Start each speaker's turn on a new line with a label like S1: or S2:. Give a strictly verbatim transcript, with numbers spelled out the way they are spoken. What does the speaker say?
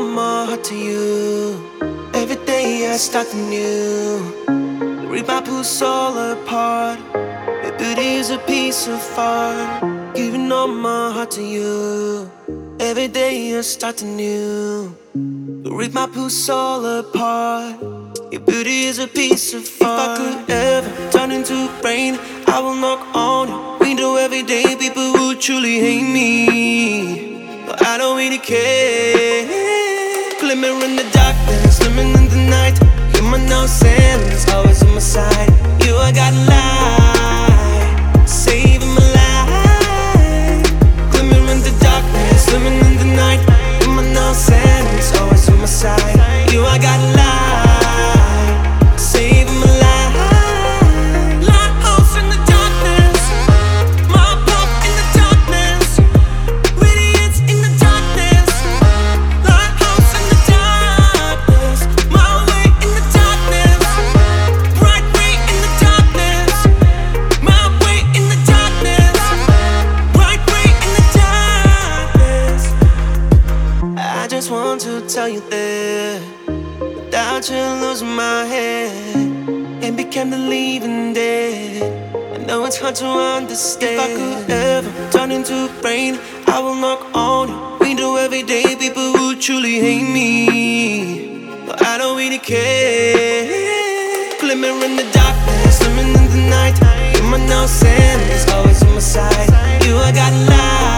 S1: my heart to you. Every day I start anew. Read my pulse all apart. Your beauty is a piece of art. Giving all my heart to you. Every day I start anew. Read my pulse all apart. Your beauty is a piece of art. If I could ever turn into rain, I will knock on your window every day. People would truly hate me, but I don't really care. Glimmer in the darkness, living in the night. You're my no sense, always on my side. You, I got light, saving my life. Glimmer in the darkness, living in the night. You're my no sense, always on my side. You, I got light, saving my life. Lighthouse in the darkness, my pop in the darkness, radiance in the darkness. Lighthouse in the darkness, my way in the darkness, bright way in the darkness, my way in the darkness, bright way in the darkness. I just want to tell you that without you losing my head and became the living dead. I know it's hard to understand. If I could ever turn into rain, I will knock on your window every day. People would truly hate me, but I don't really care. Glimmer in the darkness, living in the night. You're my no sense, always on my side. You, I got light.